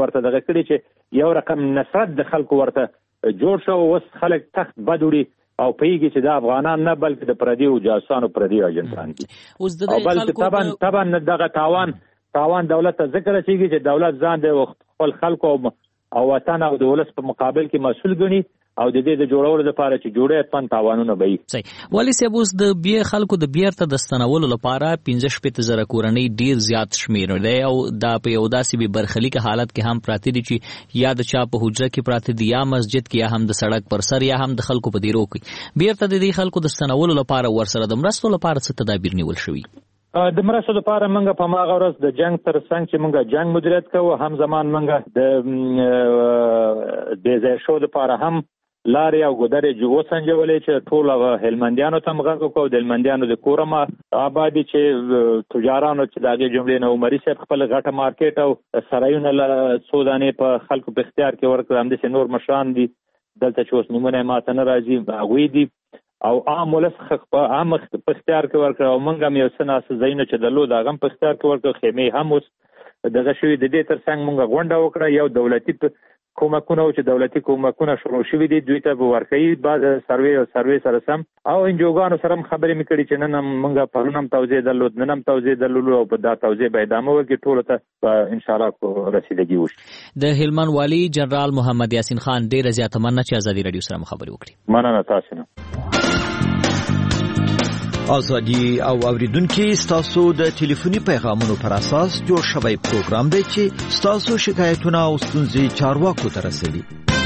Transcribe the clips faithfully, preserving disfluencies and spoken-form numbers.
ورته دغه کړي چې یو رقم نصرت د خلکو ورته جوړ شو. اوس خلک تخت بد وړي او پیږي چې د افغانان نه بلکې د پردیو جاسوسانو پردیو ایجنټان دي. او بلکې طبعا طبعا دغه تاوان تاوان دولت ته ذکر رسیږي چې دولت ځان د خپل خلکو او وطن او د ولس په مقابل کې مسؤل ګڼي او د دې د جوړولو لپاره چې جوړه پن تاوانونه به وي. صحیح. ولی صاحب اوس د بیا خلکو د بیرته د ستنولو لپاره پنځه شپږ زره کورنۍ ډیر زیات شمیر دی او دا په یو داسې به برخلیک حالت کې هم پراته دي چې یا د چا په حجره کې پراته دي یا مسجد کې یا هم د سړک پر سر یا هم د خلکو په دیرو کې. بیرته د دې خلکو د ستنولو لپاره ورسره د مرستو لپاره څه تدابیر نیول شوي؟ د مرستو لپاره موږ په ماغه ورځ د جنگ تر څنګ چې موږ جنگ مدیریت کوو هم زمان موږ د د ځای شو لپاره هم لارې او ګودرې جو سنجولې چې ټول هلمندیانو ته مغه کو د هلمندیانو د کورما آبادی چې تجارانو چې دغه جملې نو عمرې صاحب خپل غټه مارکیټ او سرایونه له سودانې په خلکو په اختیار کې ورکړل. هم د نور مشران دي دلته چې اوس نمونه ماته نه راځي هغوی دي او عام ولس عام په اختیار کې ورکړ او موږ هم یو څه ناس زینو چې د لو د غم په اختیار کې ورکړ. خیمه هم اوس دغه شوی د دې تر څنګ موږ غونډه وکړه. یو دولتي کومکونه چې دولتي کومکونه شروع شوي دي دوی ته به ورکړي بعد سروې او سروې سره سم او انجوګانو سره هم خبرې مې کړي چې نن موږ پرون هم توضیح درلود نن هم توضیح درلود او په دا توضیح به ادامه وکړي ټولو ته ان شاء الله رسیدګي وشي. د هلمند والي جنرال محمد یاسین خان ډېره زیاته مننه چې ازادي رادیو سره خبرې وکړي. مننه تاسو نه. ازادي او اوریدونکو ستاسو د ټلیفوني پیغامونو پر اساس جوړ شوی پروګرام دی چې ستاسو شکایتونه او ستونزې چارواکو ته رسوي.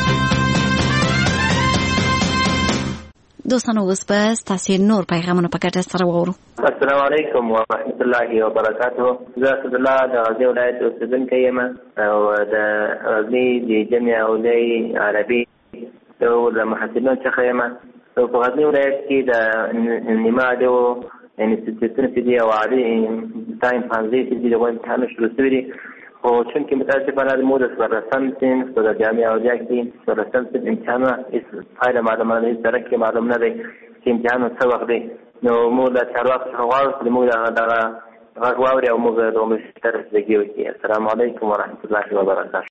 دوستانو اوس به ستاسو نور پیغامونه په ګډه سره وورو. السلام علیکم ورحمۃ اللہ وبرکاتہ. زه اسد الله د غزنی ولایت اوسیدونکی یم او د غزنی د جامعه اولیه عربي د محصلینو څخه یم. په غزنی ولایت کې د نیمه اډو انسټیټیوټونه چې دي او عادي تایم پانزي چې دي د امتحانو شروع شوي دي خو چونکې متاسفانه زموږ د څوارلسم صنف د جامعه اولیه کې څوارلسم صنف امتحانونه هېڅ پایله معلومه نه دي سرک کې معلوم نه دی چې امتحان څه وخت دی. نو موږ د چارواکو څخه غواړو چې موږ دغه غږ واوري او موږ د عمومي ته رسیدګي وکړي. السلام علیکم ورحمۃ الله وبرکاتہ.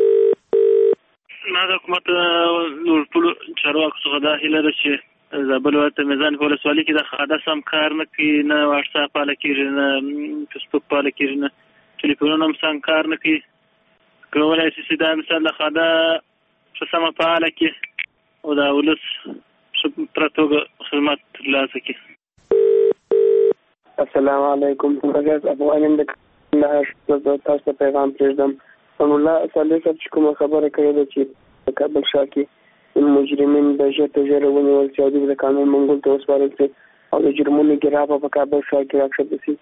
ما د حکومت نور ټول چارواکو څخه دا هیله ده چې زابل ولایت میزان په ولسوالۍ کې د خاده سم کار نه کوي، نه واټساپ پاله کېږي، نه فیسبوک پاله کېږي، نه ټلیفونونه هم سم کار نه کوي. کولی شي چې دا مثال د خاده په سمه فعاله کړي او د ولس ښه پوره توګه خدمات ترلاسه کړي. السلام علیکم. افغانان د کندهار تاسو ته پیغام پرېږدم. الله صالح صاحب چې کومه خبره کړې ده چې د کابل ښار کې مجرمین د ژر تر ژره ونیول شي او دوی د قانون منګول ته وسپارل شي او د جرمونو ګرافه په کابل ښار کې راښکته شي.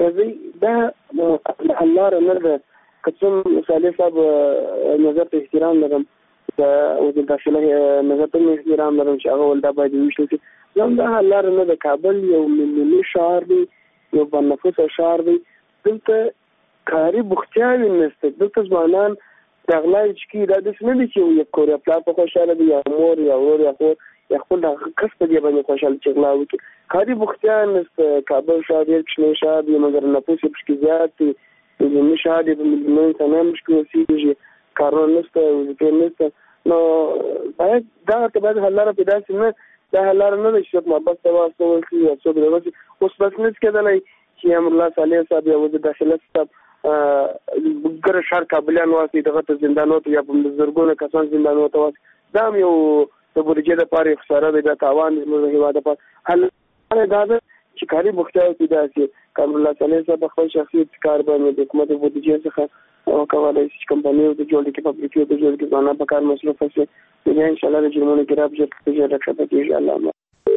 دا حل لاره نه ده. که څوم صالح صاحب نظر ته احترام لرم، د وزیر داخله نظر ته احترام لرم چې هغه ول دا باید وویشتل شي. هم دا حل لاره نه ده. کابل یو ملي ښار دی، یو بانفوسه ښار دی. دلته کاري بوختیاوې نشته. دلته ځوانان د غلا چې دا داسې نه دي چې یو کور یا پلار په خوشحاله دي یا مور یا ورور یا خور یا خپل د کس په دې باندې خوشحاله چې غلا وکړي. کاري بوختیا نشته. کابل ښار ډېر کوچنی ښار دی مګر نفوس یې پکې زیات دی. ملي ښار دی، په میلیونونو انسانان پکې اوسېږي، کارونه نشته، وظیفې نشته. نو باید دغه ته باید حل لاره پیدا شي. نه دا حل لاره نه ده چې څوک محبس ته واستول شي یا څوک دغه شي. اوس بس نشي کېدلی چې امرالله صالح صاحب یا وزیر داخله صاحب ګره ښار کابلیان واسي دغه ته زندانو ته یا په زرګونه کسان زندانو ته واسي. دا هم یو د بودیجې دپاره یو خساره دی، دا تاوان دی زموږ د هېواد دپاره. حل دا ده چې کاري بوختیاوې پیدا شي. که امرالله صالح صاحب په خپل شخصي کار باندې د حکومت د بودیجې څخه وکولی شي چې کمپنیو ته جوړ کړي، فابریکې ته جوړ کړي، ځوانان په کار مصروفه شي، بیا انشاءالله د جرمونو ګراف ژر تر ژره ښکته کېږي. الله.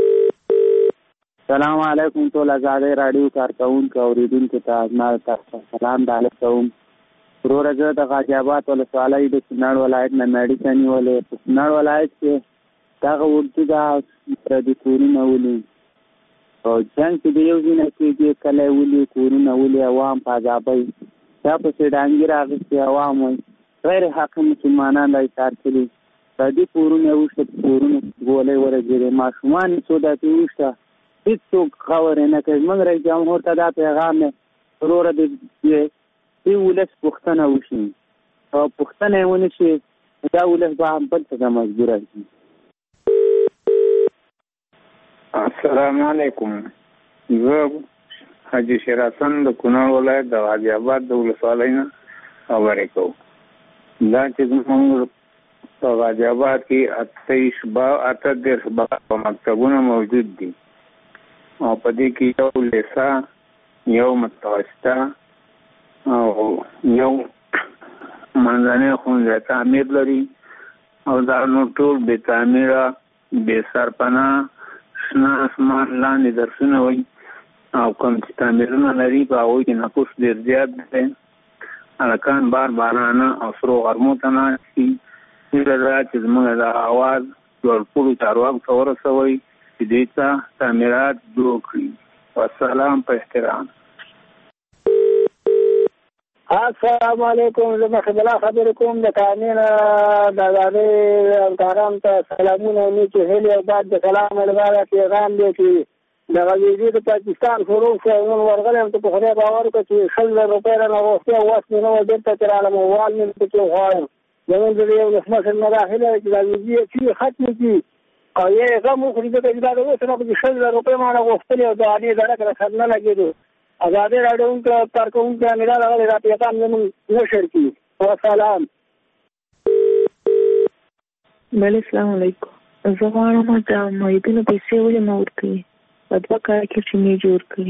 سلام علیکم ټول ازادي راډیو کارکونکو اوریدونکو ته زما تاسو سلام د علیکم. وروره زه د غازي آباد ولسوالۍ د کونړ ولایت نه مېډیسن نیولې. په کونړ ولایت کې دغه اردو د پردي کورونه ولي او جنګ چې د یو ځای نه کېږي کلی ولي کورونه ولي عوام په عذابوي. دا پسې ډانګې راغېستې عوام وایي غیر حقي مسلمانان را ایثار کړي. پردي کورونه یې وشته، کورونه ګولۍ ورګېدې، ماشومان یې څو داسې وشته هیڅوک خبرې نه کوي. موږ رئیس جمهور ته دا پیغام دی وروره د دې ولس پوښتنه وشي پوښتنه یې ونه شي دا ولس به هم بل څه ته مجبوره شي. السلام علیکم. زه حاجي شیر حسن د کونړ ولایت د غازي آباد د ولسوالۍ نه خبرې کوم. دا چې زموږ په غازي آباد کې اته شبا اته دېرش په مکتبونه موجود دي او په دې کې یو لیسا، یو متوسطه او یو منځنۍ ښوونځی تعمیر لري او دا نو ټول بې تعمیره، بې سرپناه، شنه اسمان لاندې درسونه وایي او کوم چې تعمیرونه لري په هغوی کې نفوس ډېر زیات دی. هلکان بار بارانه او سرو غرمو ته ناست دي. هیله ده چې زموږ د اواز لوړپوړو چارواکو ته ورسوئ چې دې ته تعمیرات جوړ کړي. والسلام په احترام. السلام علیکم. زه مخکې بلا خبرې کوم د قانون د ازادۍ همکارانو ته سلامونه نیکې هیلې او بعد د سلام لپاره پیغام دی چې د غزیزي د پاکستان شروع شو. نن ورغلی یم ته په خدای باور وکړه چې شل زره روپۍ رانه غوښتې او وس مې نه وه بېرته چې رالم وال مې پکې وغواړم. زمونږ د یو ولسمشر نه دا هیله ده چې د غزیزي چې ختمې کړي او یا یې غم وکړي ځکه چې دا د اوس نه پکې شل زره روپۍ ما نه غوښتلې او د هغې درک را سر نه لګېدو. ازادي راډیو کارکوونکي امیر راغلی دا پیغام زموږ نشر کړي. وسلام. بله السلام علیکم. زه غواړم د معیدینو پیسې ولې نه ورکوي په دوه کاله کې چې مې جوړ کړي.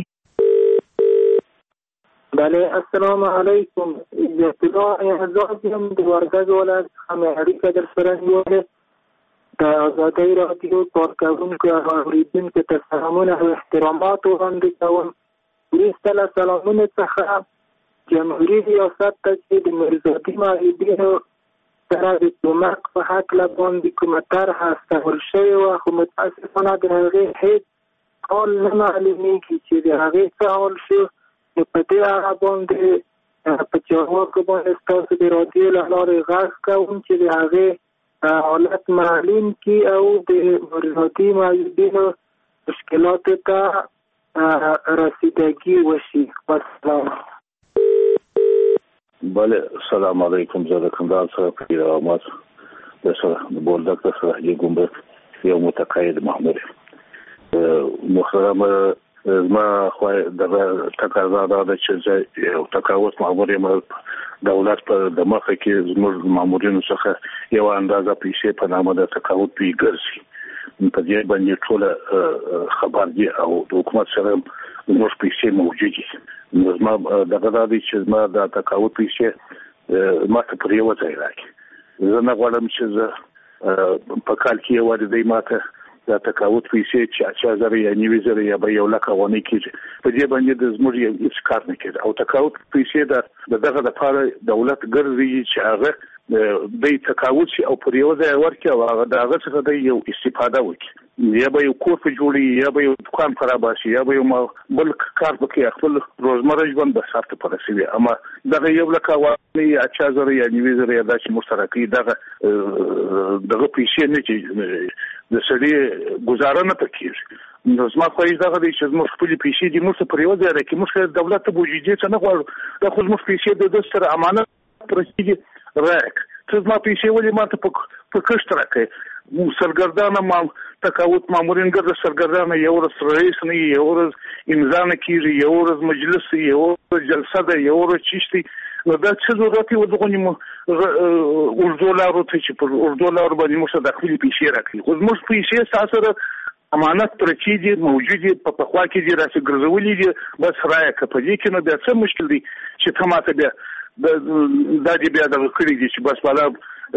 بله السلام علیکم. د اطلاع اعزاز یم د ورګز ولایت څخه مې اړیکه در سره نیولې. د ازادۍ راډیو کارکوونکو او اورېدونکو ته سلامونه او احترامات وړاندې کوم. وروسته له سلامونو څخه جمهوري ریاست ته چې د مرزادي معیدینو سره د کومک په هکله باندې کومه طرحه استول شوې وه، خو متاسفانه د هغې هېڅ حال نه معلومېږي چې د هغې څه حال شو. نو په دې اړه باندې په چارواکو باندې ستاسو د راډیو له لارې غږ کوم چې د هغې حالت معلوم کړي او د مرزادي معیدینو مشکلاتو ته رسیدگی وشي. والسلام. بله السلام علیکم. زه د کندهار څخه پیر احمد د سره د بولدک د سرحدي ګمرک یو متقاعد مامور. محترم زما خو دغه تقاضا دا ده چې زه یو تقاعد مامور یم. دولت په د مخه کې زموږ مامورینو څخه یو اندازه پیسې په نامه د تقاعد پی ګرځي. په دې باندې ټول خبر دي او د حکومت سره موږ پیسې موجود دي. نو زما دغه دا دي چې زما د تقاعد پیسې ما ته پر یو ځای راکړي. زه نه غواړم چې زه په کال کې یو وارې دی ما ته د تقاعد پیسې چې اچا زره یا نیوي زره یا به یو لک ونه کېږي. په دې باندې د زموږ هېڅ کار نه کېږي او تقاعد پیسې د دغه دپاره دولت ګرځي چې هغه د تقاعد شي او پر یو ځای ورکړي او هغه د هغه څخه د یو استفاده وکړي. یا به یو کور په جوړي، یا به یو دکان خراباشي، یا به یو بل کار وکړي، خپل روزمره ژوند به سر ته رسوي. اما دغه یو لک ونه یا اچا زره یا نیوي زره یا دا چې موږ سره کوي دغه دغه پیسې نه چې د سړي ګزاره نه پکېږي. نو زما خواهش دغه دی چې زموږ خپلې پیسې دي موږ پر یو ځای راکړي. موږ دولت ته بوجودي څه نه غواړو. دا خو زموږ پیسې د ده سره امانت پرستي دي راک. ته زما پیسې ولې ما ته په کښت راکړې؟ سرګردانه ما تقاعد مامورین ګرځه سرګردانه یو ورځ رئیس نه یو ورځ امضا نه کېږي، یو ورځ مجلس، یو ورځ جلسه ده، یو ورځ چیشتي. نو دا څه ضرورت یې و دغو نیمو اردو لارو ته چې پر اردو لارو باندې موږ ته د خپلې پیسې راکړي. خو زموږ پیسې ستا سره امانت پرتې دي، موجود دي، په پخوا کې دي، راسې ګرځولي دي. بس رایه که په دې کې نو بیا څه مشکل دی چې ته ما ته بیا دا دې بیا دغه کړي دي چې بس بالا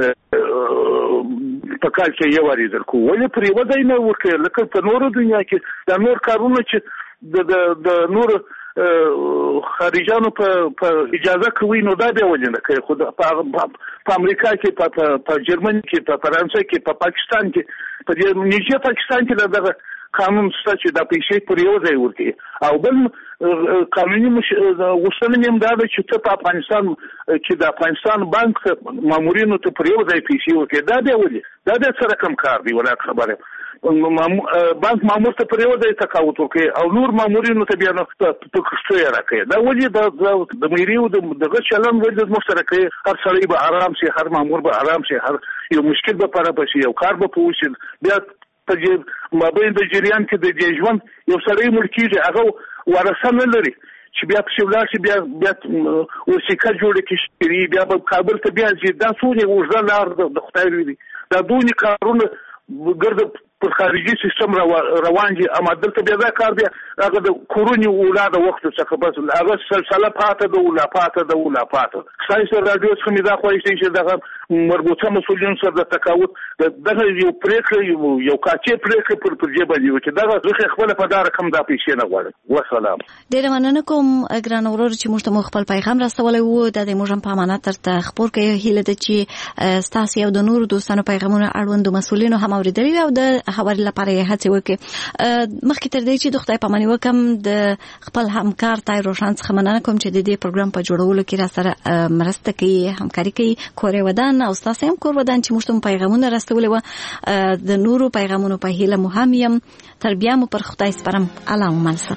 په کال کې یو وارې درکو. ولې پر یوه ځای نه ورکړې؟ لکه په نورو دنیا کې دا نور کارونه چې د نور خارجانو په اجازه کوي نو دا بیا ولې نه کوي؟ خو په امریکا کې، په جرمني کې، په فرانسه کې، په پاکستان کې، په دې نږدې پاکستان کې دغه قانون شته چې دا پیسې پر یو ځای ورکړي. او بل قانوني غوښتنه مې هم دا ده چې ته په افغانستان کې د افغانستان بانک مامورینو ته پر یو ځای پیسې ورکړي. دا بیا ولې؟ دا بیا څه رقم کار دی؟ ولا خبره بانک مامور ته پر یو ځای تقاوت وکړي او نور مامورینو ته بیا نو په کښتو یې راکړي. دا ولې د میریو دغه چلن ولې زموږ سره کوي؟ هر سړی به آرام شي، هر مامور به آرام شي، هر یو مشکل به پیدا شي، یو کار به پوه شي. بیا په مابین د جریان کې د دې ژوند یو سړی مړ کېږي، هغه ورثه نه لري چې بیا پسې ولاړ شي، بیا بیا وثیقه جوړه کړي، بیا به کابل ته بیا ځي. دا څومره اوږده لار د خدای وي. دا دونې کارونه ګرد پر خارجي سیستم روان دي. اما دلته بیا دا کار بیا هغه د کورونی اولاده وخت څخه بس هغه سلسله پاته ده ولا پاته ده ولا پاته. ساينس رادیو څخه مې دا خوښ شي دغه مربوطه مسؤلیت سره د تقاوت دغه یو پریکړه یو کاچې پریکړه پر پر جبه دی چې دغه ځکه خپل په دار کم دا پیسې نه غواړي. والسلام. ډیر مننه کوم ګران اورور چې موږ ته خپل پیغام راستولای وو. د دې موږ په امانت ترته خبر کوي هیله ده چې ستاسو یو د نور دوستانو پیغامونه اړوند مسؤلینو هم اوریدلی او د خبرې لپاره یې هڅه وکړي. مخکې تر دې چې د خدای پاماني وکم د خپل همکار تای روشن څخه مننه کوم چې د دې پروګرام په جوړولو کې را سره مرسته کوي، همکاري کوي. کورې ودان او تاسو هم کور ودان چې موږ ته پیغامونه راستولې و. د نورو پیغامونو په هیله مهم یم. تر بیا مو پر خدای سپارم. الله مو منصب.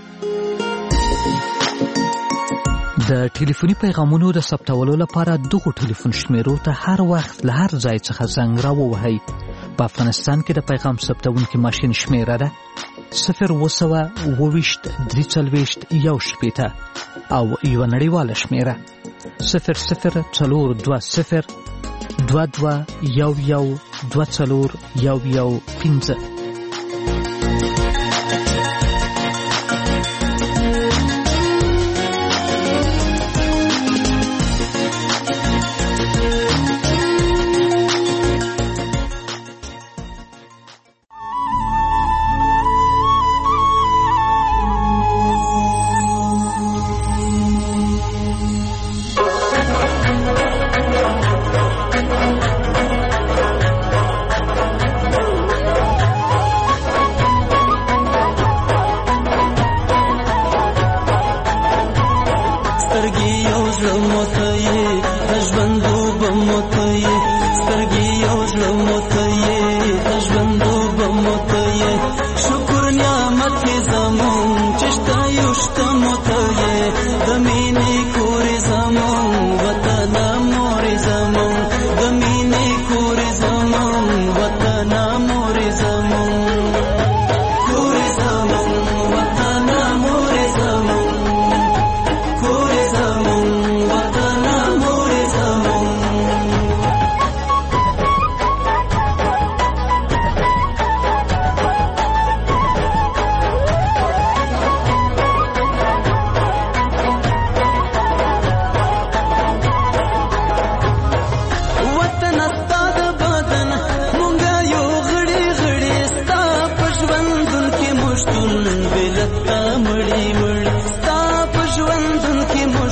د ټلیفوني پیغامونو د ثبتولو لپاره دغه ټلیفون شمیرو ته هر وخت له هر ځای څخه زنګ راووهئ. په افغانستان کې د پیغام ثبتونکي ماشین شمیره ده صفر اوه سوه اووه ویشت درې څلوېښت یو شپېته او یوه نړیواله شمیره صفر صفر څلور دوه صفر دوه دوه یو یو دوه څلور یو یو پنځه.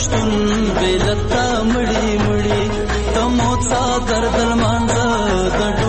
مړی مړی تمو څا دردل مانځه